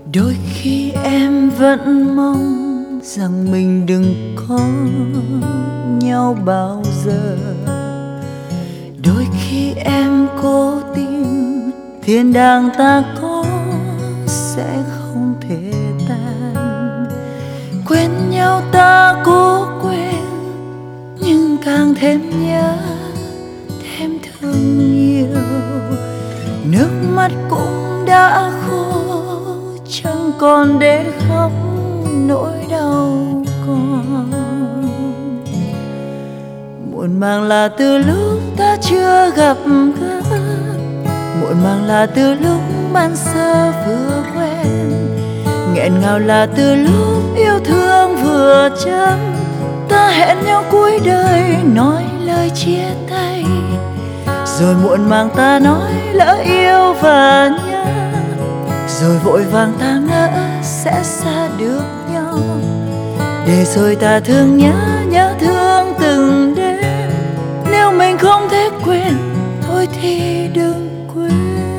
Đôi khi em vẫn mong rằng mình đừng có nhau bao giờ. Đôi khi em cố tin thiên đàng ta có sẽ không thể tan. Quên nhau ta cố quên, nhưng càng thêm nhớ, thêm thương nhiều. Nước mắt cũng đã khô, chẳng còn để khóc nỗi đau còn. Muộn màng là từ lúc ta chưa gặp gỡ, muộn màng là từ lúc ban sơ vừa quen, nghẹn ngào là từ lúc yêu thương vừa chấm. Ta hẹn nhau cuối đời nói lời chia tay, rồi muộn màng ta nói lỡ yêu và nhớ, rồi vội vàng ta ngỡ sẽ xa được nhau. Để rồi ta thương nhớ, nhớ thương từng đêm. Nếu mình không thể quên, thôi thì đừng quên.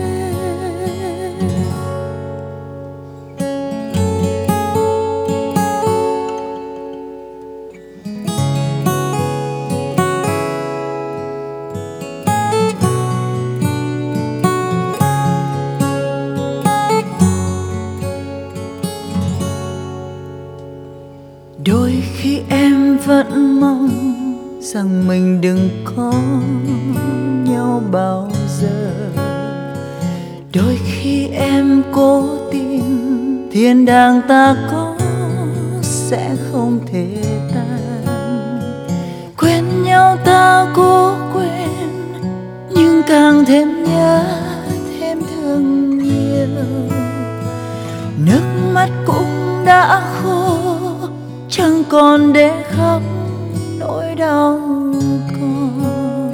Đôi khi em vẫn mong rằng mình đừng có nhau bao giờ. Đôi khi em cố tin thiên đàng ta có sẽ không thể tan. Quên nhau ta cố quên, nhưng càng thêm nhớ, thêm thương nhiều. Nước mắt cũng đã khô, chẳng còn để khóc nỗi đau còn.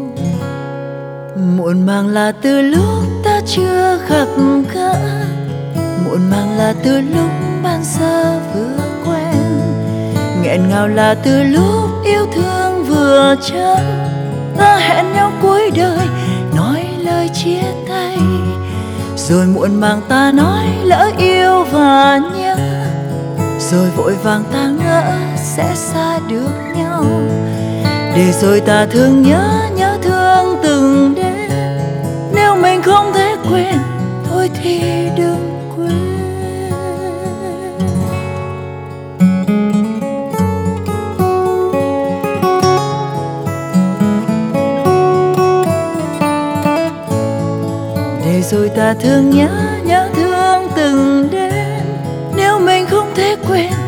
Muộn màng là từ lúc ta chưa gặp gỡ, muộn màng là từ lúc ban sơ vừa quen, nghẹn ngào là từ lúc yêu thương vừa chấm. Ta hẹn nhau cuối đời nói lời chia tay, rồi muộn màng ta nói lỡ yêu và nhớ, rồi vội vàng ta ngỡ sẽ xa được nhau. Để rồi ta thương nhớ, nhớ thương từng đêm. Nếu mình không thể quên, thôi thì đừng quên. Để rồi ta thương nhớ, nhớ thương từng đêm. Nếu mình không thể quên,